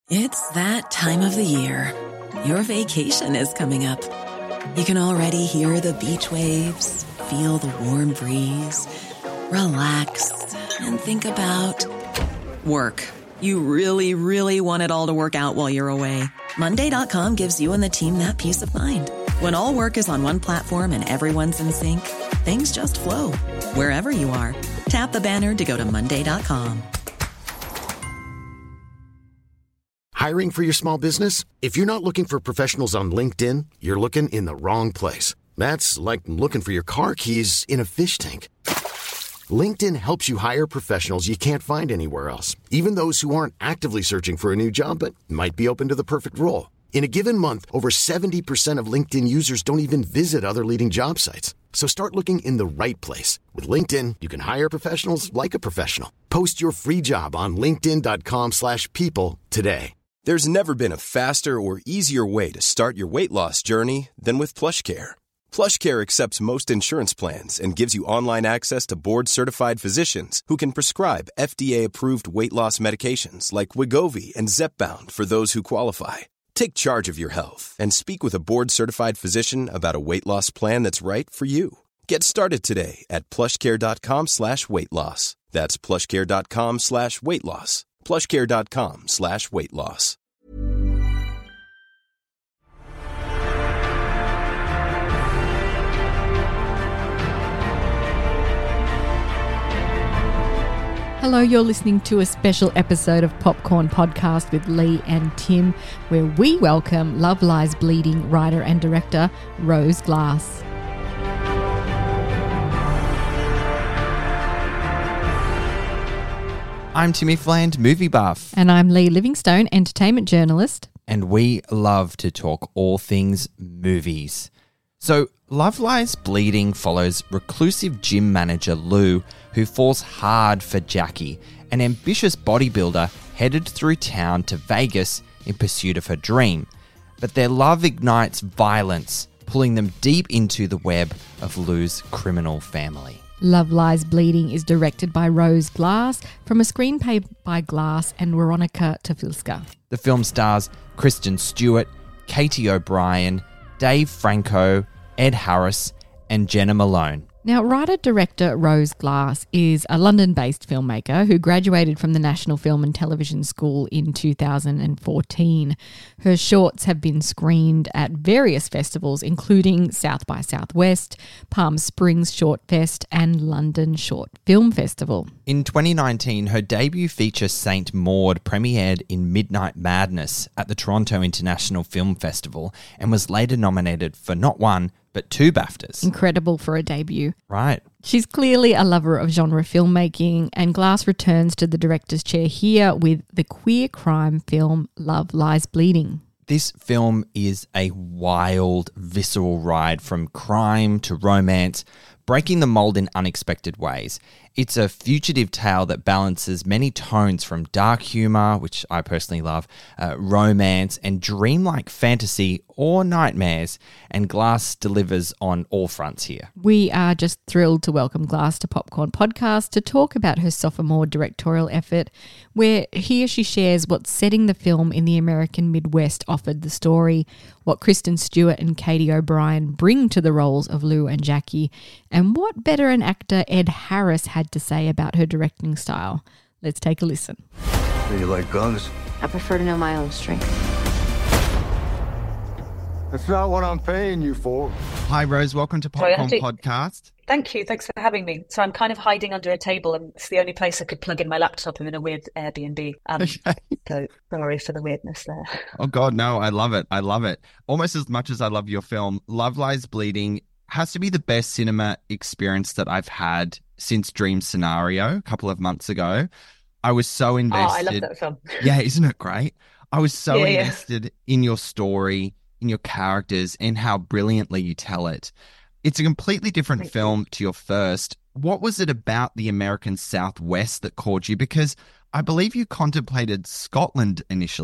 It's that time of the year. Your vacation is coming up. You can already hear the beach waves, feel the warm breeze, relax, and think about work. You really, really want it all to work out while you're away. Monday.com gives you and the team that peace of mind. When all work is on one platform and everyone's in sync, things just flow. Wherever you are, tap the banner to go to Monday.com. Hiring for your small business? If you're not looking for professionals on LinkedIn, you're looking in the wrong place. That's like looking for your car keys in a fish tank. LinkedIn helps you hire professionals you can't find anywhere else, even those who aren't actively searching for a new job but might be open to the perfect role. In a given month, over 70% of LinkedIn users don't even visit other leading job sites. So start looking in the right place. With LinkedIn, you can hire professionals like a professional. Post your free job on linkedin.com/people today. There's never been a faster or easier way to start your weight loss journey than with PlushCare. PlushCare accepts most insurance plans and gives you online access to board-certified physicians who can prescribe FDA-approved weight loss medications like Wegovy and Zepbound for those who qualify. Take charge of your health and speak with a board-certified physician about a weight loss plan that's right for you. Get started today at plushcare.com/weight loss. That's plushcare.com/weight loss. plushcare.com/weight loss. Hello, you're listening to a special episode of Popcorn Podcast with Lee and Tim, where we welcome Love Lies Bleeding writer and director Rose Glass. I'm Timmy Fland, movie buff. And I'm Lee Livingstone, entertainment journalist. And we love to talk all things movies. So, Love Lies Bleeding follows reclusive gym manager Lou, who falls hard for Jackie, an ambitious bodybuilder headed through town to Vegas in pursuit of her dream. But their love ignites violence, pulling them deep into the web of Lou's criminal family. Love Lies Bleeding is directed by Rose Glass from a screenplay by Glass and Veronica Tafilska. The film stars Kristen Stewart, Katie O'Brien, Dave Franco, Ed Harris, and Jenna Malone. Now, writer-director Rose Glass is a London-based filmmaker who graduated from the National Film and Television School in 2014. Her shorts have been screened at various festivals, including South by Southwest, Palm Springs Short Fest, and London Short Film Festival. In 2019, her debut feature Saint Maud premiered in Midnight Madness at the Toronto International Film Festival and was later nominated for not one, but 2 BAFTAs. Incredible for a debut. Right. She's clearly a lover of genre filmmaking, and Glass returns to the director's chair here with the queer crime film Love Lies Bleeding. This film is a wild, visceral ride from crime to romance, breaking the mold in unexpected ways. It's a fugitive tale that balances many tones from dark humour, which I personally love, romance, and dreamlike fantasy or nightmares, and Glass delivers on all fronts here. We are just thrilled to welcome Glass to Popcorn Podcast to talk about her sophomore directorial effort, where here she shares what setting the film in the American Midwest offered the story, what Kristen Stewart and Katie O'Brien bring to the roles of Lou and Jackie, and what veteran actor Ed Harris had to say about her directing style. Let's take a listen. Do you like guns? I prefer to know my own strength. That's not what I'm paying you for. Hi Rose, welcome to Popcorn Podcast. Thank you, thanks for having me. So I'm kind of hiding under a table and it's the only place I could plug in my laptop. I'm in a weird Airbnb. So sorry for the weirdness there. Oh God, no, I love it. I love it. Almost as much as I love your film, Love Lies Bleeding has to be the best cinema experience that I've had since Dream Scenario a couple of months ago. I was so invested. Oh, I love that film. Yeah, isn't it great? I was so invested in your story, in your characters, and how brilliantly you tell it. It's a completely different film to your first. What was it about the American Southwest that caught you? Because I believe you contemplated Scotland initially.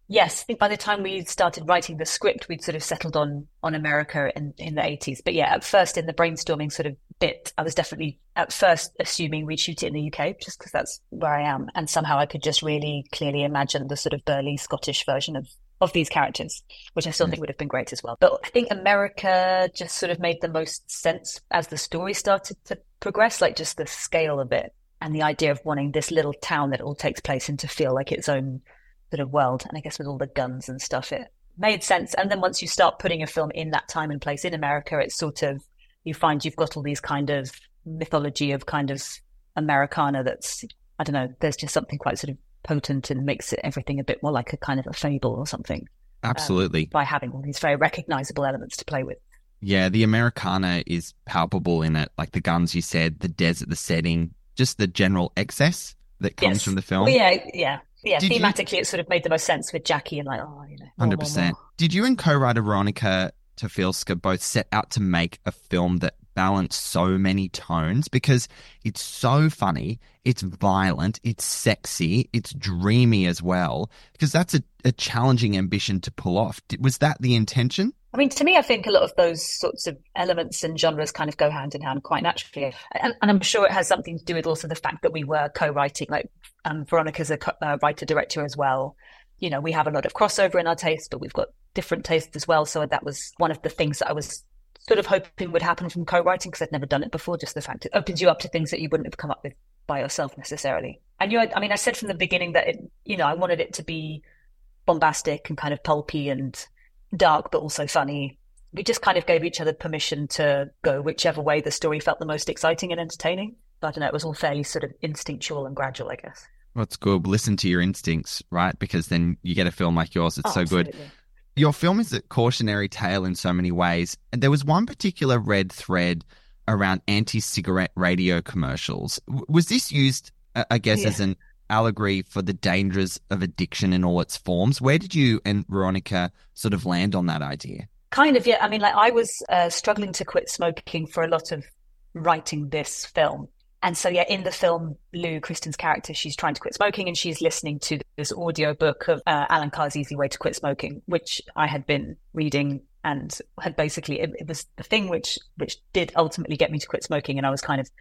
Yes, I think by the time we started writing the script, we'd sort of settled on America in the 80s. But yeah, at first in the brainstorming sort of bit, I was definitely at first assuming we'd shoot it in the UK, just because that's where I am. And somehow I could just really clearly imagine the sort of burly Scottish version of these characters, which I still think would have been great as well. But I think America just sort of made the most sense as the story started to progress, like just the scale of it and the idea of wanting this little town that all takes place in to feel like its own sort of world. And I guess with all the guns and stuff, it made sense. And then once you start putting a film in that time and place in America, it's sort of, you find you've got all these kind of mythology of kind of Americana that's, I don't know, there's just something quite sort of potent and makes it everything a bit more like a kind of a fable or something. Absolutely. By having all these very recognizable elements to play with. Yeah, the Americana is palpable in it, like the guns you said, the desert, the setting, just the general excess that comes from the film. Well, yeah. Thematically, it sort of made the most sense with Jackie and like, more, 100%. more. Did you and co-writer Veronica Tofilska both set out to make a film that balanced so many tones? Because it's so funny, it's violent, it's sexy, it's dreamy as well. Because that's a challenging ambition to pull off. Was that the intention? I mean, to me, I think a lot of those sorts of elements and genres kind of go hand in hand quite naturally. And I'm sure it has something to do with also the fact that we were co-writing, like Veronica's a writer-director as well. You know, we have a lot of crossover in our tastes, but we've got different tastes as well. So that was one of the things that I was sort of hoping would happen from co-writing, because I'd never done it before. Just the fact it opens you up to things that you wouldn't have come up with by yourself necessarily. And I said from the beginning that I wanted it to be bombastic and kind of pulpy and dark, but also funny. We just kind of gave each other permission to go whichever way the story felt the most exciting and entertaining. But I don't know, it was all fairly sort of instinctual and gradual, I guess. Well, it's good. Listen to your instincts, right? Because then you get a film like yours. It's so absolutely good. Your film is a cautionary tale in so many ways. And there was one particular red thread around anti-cigarette radio commercials. Was this used, I guess, as an allegory for the dangers of addiction in all its forms? Where did you and Veronica sort of land on that idea? Kind of, yeah. I mean, like I was struggling to quit smoking for a lot of writing this film. And so, in the film, Lou, Kristen's character, she's trying to quit smoking and she's listening to this audiobook of Alan Carr's Easy Way to Quit Smoking, which I had been reading and had basically, it was the thing which did ultimately get me to quit smoking. And I was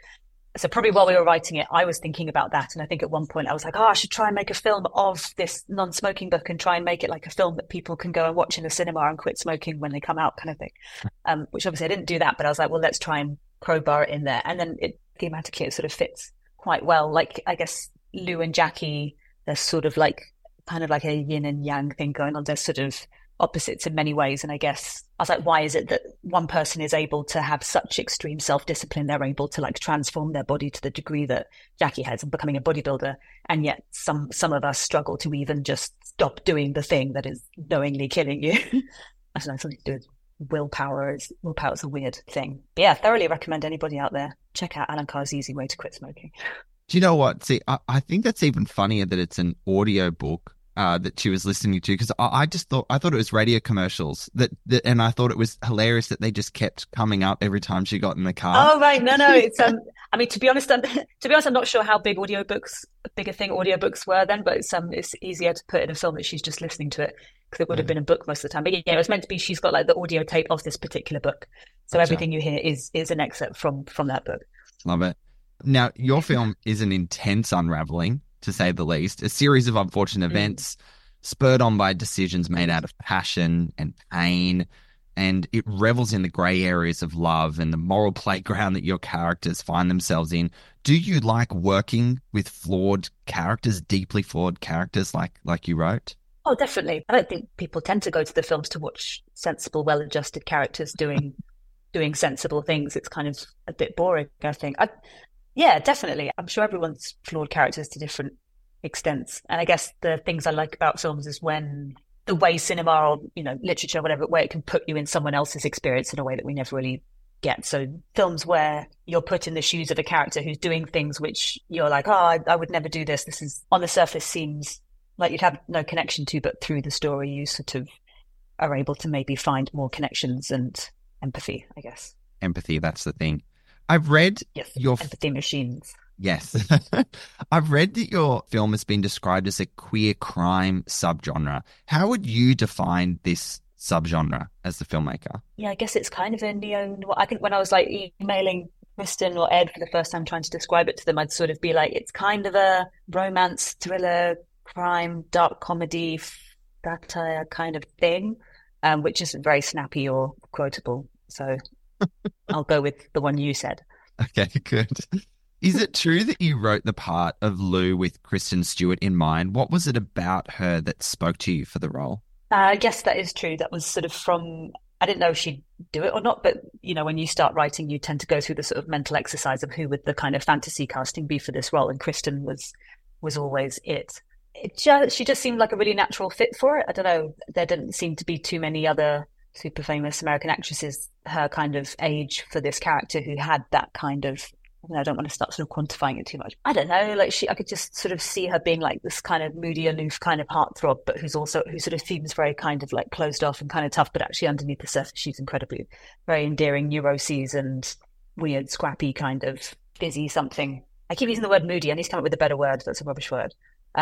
so probably while we were writing it, I was thinking about that. And I think at one point I was like, I should try and make a film of this non-smoking book and try and make it like a film that people can go and watch in the cinema and quit smoking when they come out, kind of thing. Which obviously I didn't do that, but I was like, well, let's try and crowbar it in there. And then thematically, it sort of fits quite well. Like, I guess Lou and Jackie, they're sort of like, kind of like a yin and yang thing going on. They're sort of opposites in many ways. And I guess I was like, why is it that one person is able to have such extreme self-discipline? They're able to like transform their body to the degree that Jackie has and becoming a bodybuilder. And yet some of us struggle to even just stop doing the thing that is knowingly killing you. I don't know, something to do with willpower. Willpower's a weird thing. But yeah, thoroughly recommend anybody out there check out Alan Carr's Easy Way to Quit Smoking. Do you know what? See, I think that's even funnier that it's an audio book that she was listening to, because I thought it was radio commercials and I thought it was hilarious that they just kept coming up every time she got in the car. Oh right, no, it's I mean, to be honest, I'm not sure how big a thing audiobooks were then, but it's easier to put in a film that she's just listening to it, because it would have been a book most of the time. But yeah, it was meant to be. She's got like the audio tape of this particular book, so everything you hear is an excerpt from that book. Love it. Now, your film is an intense unraveling, to say the least, a series of unfortunate events spurred on by decisions made out of passion and pain, and it revels in the grey areas of love and the moral playground that your characters find themselves in. Do you like working with flawed characters, deeply flawed characters like you wrote? Oh, definitely. I don't think people tend to go to the films to watch sensible, well-adjusted characters doing sensible things. It's kind of a bit boring, I think. Yeah, definitely. I'm sure everyone's flawed characters to different extents. And I guess the things I like about films is when the way cinema or, literature or whatever, where it can put you in someone else's experience in a way that we never really get. So films where you're put in the shoes of a character who's doing things which you're like, I would never do this. This is, on the surface, seems like you'd have no connection to, but through the story you sort of are able to maybe find more connections and empathy, I guess. Empathy, that's the thing. I've read your empathy machines. Yes. I've read that your film has been described as a queer crime subgenre. How would you define this subgenre as the filmmaker? Yeah, I guess it's kind of a neo. I think when I was like emailing Kristen or Ed for the first time trying to describe it to them, I'd sort of be like, it's kind of a romance, thriller, crime, dark comedy, satire kind of thing, which isn't very snappy or quotable. So I'll go with the one you said. Okay, good. Is it true that you wrote the part of Lou with Kristen Stewart in mind? What was it about her that spoke to you for the role? Yes, that is true. That was sort of from, I didn't know if she'd do it or not, but when you start writing, you tend to go through the sort of mental exercise of who would the kind of fantasy casting be for this role, and Kristen was always it. She just seemed like a really natural fit for it. I don't know. There didn't seem to be too many other super famous American actresses her kind of age for this character who had that kind of. I don't want to start sort of quantifying it too much. I don't know. Like I could just sort of see her being like this kind of moody, aloof kind of heartthrob, but who sort of seems very kind of like closed off and kind of tough, but actually underneath the surface, she's incredibly, very endearing neuroses and weird, scrappy kind of busy something. I keep using the word moody. I need to come up with a better word. That's a rubbish word.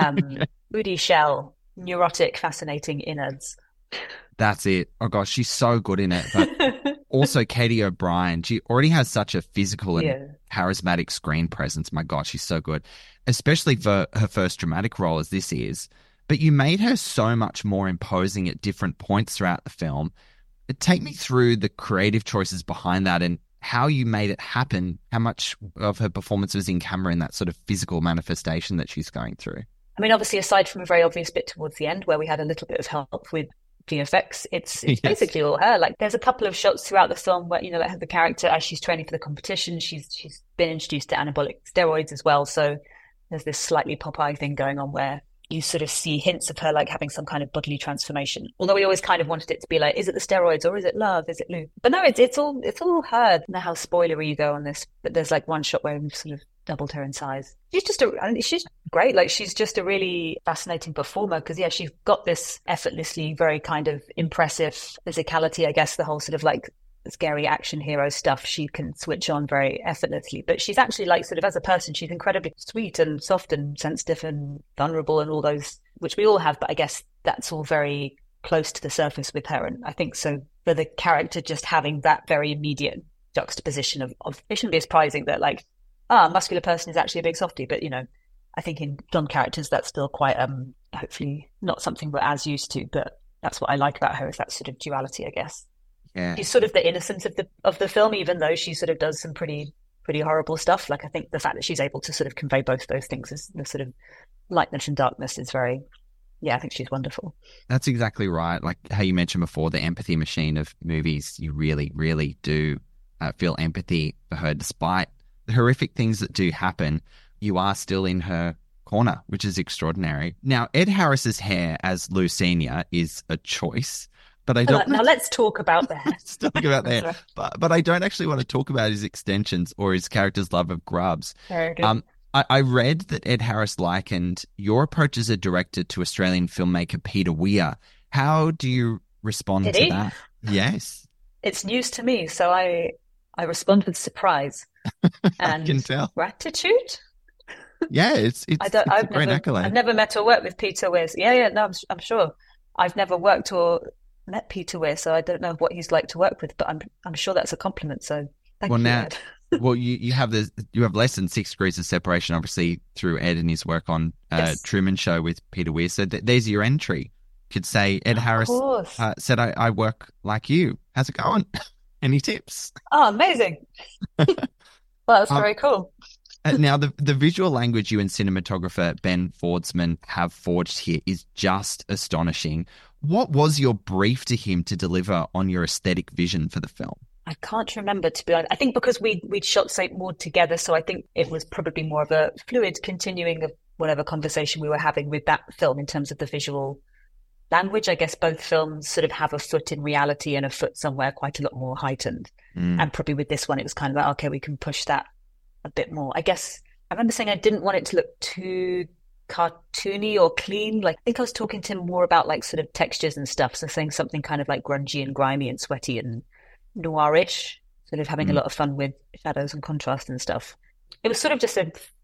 Moody shell, neurotic, fascinating innards. That's it. Oh gosh, she's so good in it. But also Katie O'Brien, she already has such a physical and charismatic screen presence. My gosh, she's so good, especially for her first dramatic role as this is. But you made her so much more imposing at different points throughout the film. Take me through the creative choices behind that and how you made it happen, how much of her performance was in camera in that sort of physical manifestation that she's going through. I mean, obviously, aside from a very obvious bit towards the end where we had a little bit of help with VFX, it's yes. Basically all her. Like, there's a couple of shots throughout the film where that have the character as she's training for the competition. She's been introduced to anabolic steroids as well, so there's this slightly Popeye thing going on where you sort of see hints of her like having some kind of bodily transformation. Although we always kind of wanted it to be like, is it the steroids or is it love? Is it Lou? But no, it's all her. I don't know how spoilery you go on this, but there's like one shot where we've sort of doubled her in size. She's great. Like, she's just a really fascinating performer because she's got this effortlessly very kind of impressive physicality. I guess the whole sort of like scary action hero stuff she can switch on very effortlessly, but she's actually like sort of as a person she's incredibly sweet and soft and sensitive and vulnerable and all those which we all have, but I guess that's all very close to the surface with her. And I think so for the character just having that very immediate juxtaposition of it shouldn't be surprising that like a muscular person is actually a big softie, but I think in film characters that's still quite hopefully not something we're as used to, but that's what I like about her is that sort of duality, I guess. Yeah. She's sort of the innocence of the film, even though she sort of does some pretty horrible stuff. Like, I think the fact that she's able to sort of convey both those things is the sort of lightness and darkness is very, I think she's wonderful. That's exactly right. Like how you mentioned before, the empathy machine of movies, you really, really do feel empathy for her. Despite the horrific things that do happen, you are still in her corner, which is extraordinary. Now, Ed Harris's hair as Lou Senior is a choice. But I don't. Now let's talk about that. Let's talk about that. But I don't actually want to talk about his extensions or his character's love of grubs. Very good. I read that Ed Harris likened your approach as a director to Australian filmmaker Peter Weir. How do you respond to that? Yes. It's news to me, so I respond with surprise and I can tell. Gratitude. Yeah, it's a great accolade. I've never met or worked with Peter Weir. No, I'm sure. I've never worked or met Peter Weir, so I don't know what he's like to work with, but I'm sure that's a compliment. So thank you, Ed. Well, you have less than 6 degrees of separation, obviously, through Ed and his work on Truman Show with Peter Weir. So there's your entry. You could say Ed Harris said, I work like you. How's it going? Any tips? Oh, amazing. Well, that's very cool. Now, the visual language you and cinematographer Ben Fordsman have forged here is just astonishing. What was your brief to him to deliver on your aesthetic vision for the film? I can't remember, to be honest. I think because we'd shot St. Maud together, so I think it was probably more of a fluid continuing of whatever conversation we were having with that film in terms of the visual language. I guess both films sort of have a foot in reality and a foot somewhere quite a lot more heightened. And probably with this one, it was kind of like, okay, we can push that a bit more. I guess I remember saying I didn't want it to look too cartoony or clean. Like, I think I was talking to him more about like sort of textures and stuff. So saying something kind of like grungy and grimy and sweaty and noirish, sort of having a lot of fun with shadows and contrast and stuff. It was sort of just a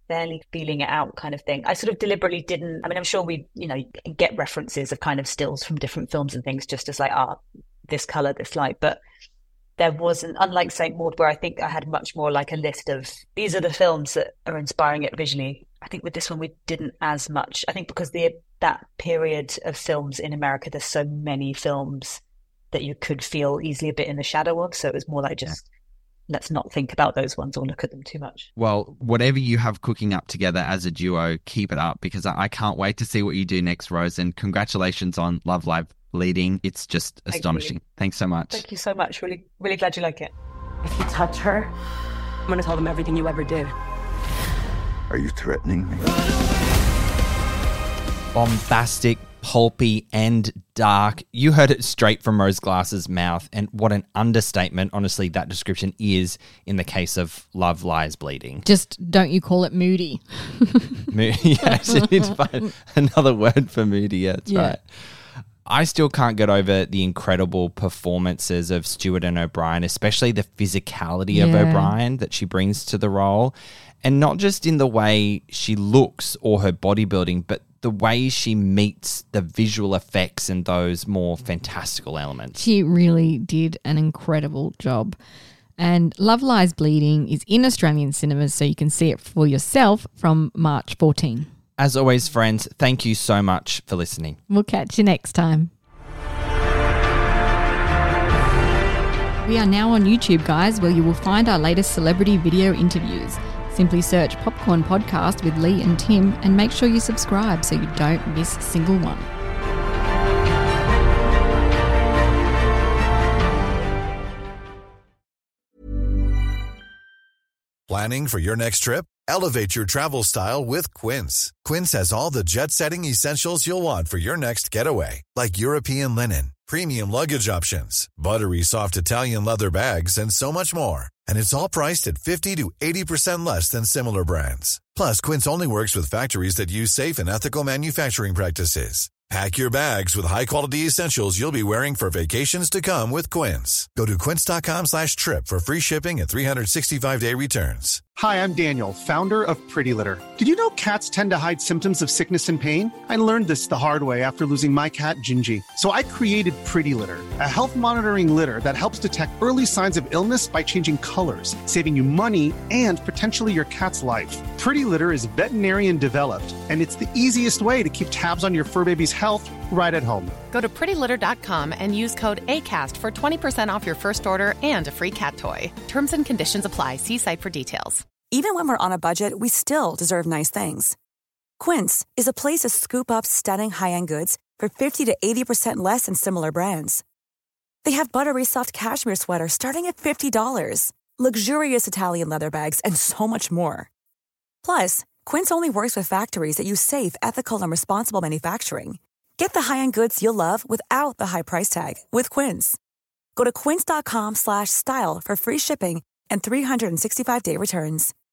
barely feeling it out kind of thing. I sort of deliberately didn't, I mean, I'm sure we, get references of kind of stills from different films and things just as like, this color, this light. But there wasn't, unlike St. Maud, where I think I had much more like a list of, these are the films that are inspiring it visually. I think with this one, we didn't as much. I think because that period of films in America, there's so many films that you could feel easily a bit in the shadow of. So it was more like just, let's not think about those ones or look at them too much. Well, whatever you have cooking up together as a duo, keep it up, because I can't wait to see what you do next, Rose. And congratulations on Love Live Bleeding. It's just astonishing. Thanks so much. Thank you so much. Really, really glad you like it. If you touch her, I'm going to tell them everything you ever did. Are you threatening me? Bombastic, pulpy, and dark. You heard it straight from Rose Glass's mouth, and what an understatement, honestly, that description is in the case of Love Lies Bleeding. Just don't you call it moody. Yeah, actually need to find another word for moody. Yeah, that's right. I still can't get over the incredible performances of Stewart and O'Brien, especially the physicality of O'Brien that she brings to the role. And not just in the way she looks or her bodybuilding, but the way she meets the visual effects and those more fantastical elements. She really did an incredible job. And Love Lies Bleeding is in Australian cinemas, so you can see it for yourself from March 14. As always, friends, thank you so much for listening. We'll catch you next time. We are now on YouTube, guys, where you will find our latest celebrity video interviews. Simply search Popcorn Podcast with Lee and Tim and make sure you subscribe so you don't miss a single one. Planning for your next trip? Elevate your travel style with Quince. Quince has all the jet-setting essentials you'll want for your next getaway, like European linen, premium luggage options, buttery soft Italian leather bags, and so much more. And it's all priced at 50 to 80% less than similar brands. Plus, Quince only works with factories that use safe and ethical manufacturing practices. Pack your bags with high-quality essentials you'll be wearing for vacations to come with Quince. Go to quince.com/trip for free shipping and 365-day returns. Hi, I'm Daniel, founder of Pretty Litter. Did you know cats tend to hide symptoms of sickness and pain? I learned this the hard way after losing my cat, Gingy. So I created Pretty Litter, a health monitoring litter that helps detect early signs of illness by changing colors, saving you money and potentially your cat's life. Pretty Litter is veterinarian developed, and it's the easiest way to keep tabs on your fur baby's health right at home. Go to prettylitter.com and use code ACAST for 20% off your first order and a free cat toy. Terms and conditions apply. See site for details. Even when we're on a budget, we still deserve nice things. Quince is a place to scoop up stunning high-end goods for 50 to 80% less than similar brands. They have buttery soft cashmere sweaters starting at $50, luxurious Italian leather bags, and so much more. Plus, Quince only works with factories that use safe, ethical, and responsible manufacturing. Get the high-end goods you'll love without the high price tag with Quince. Go to quince.com/style for free shipping and 365-day returns.